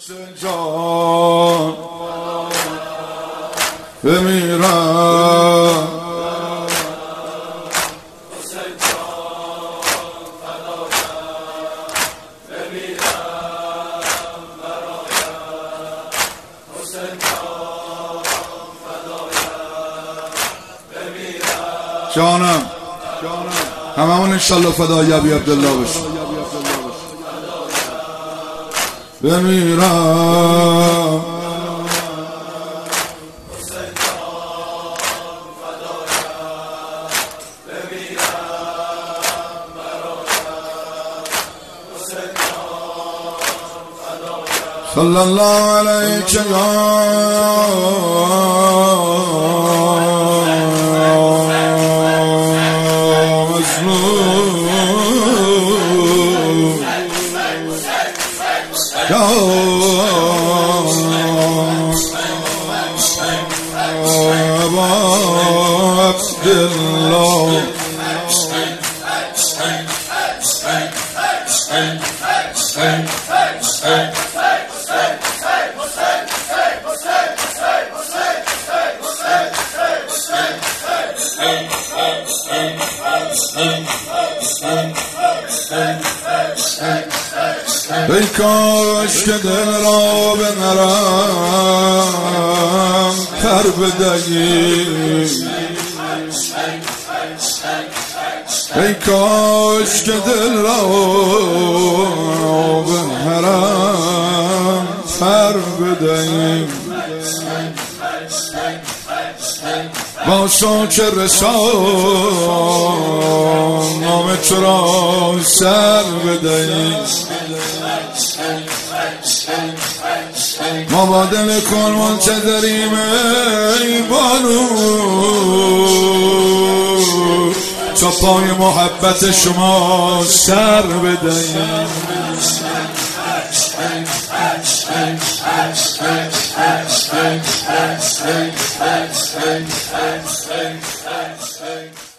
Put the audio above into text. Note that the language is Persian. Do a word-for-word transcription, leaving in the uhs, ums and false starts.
حسین جان بمیرم حسین جان فدایم بمیرم برایم حسین جان فدایم بمیرم جانم هممون انشالله فدای ابی عبدالله بشیم بمیرم حسین جان فدایم بمیرم برایم حسین جان فدایم صلی الله علیک یا أبا عبد الله ای کاش که دل را بنرم پر بدهی ای کاش که دل را بنرم پر بدهی باشا که رسان نام تو را سر بدهی ما با دل کن منتظریم ای بانو تا پای محبت شما سر بدهیم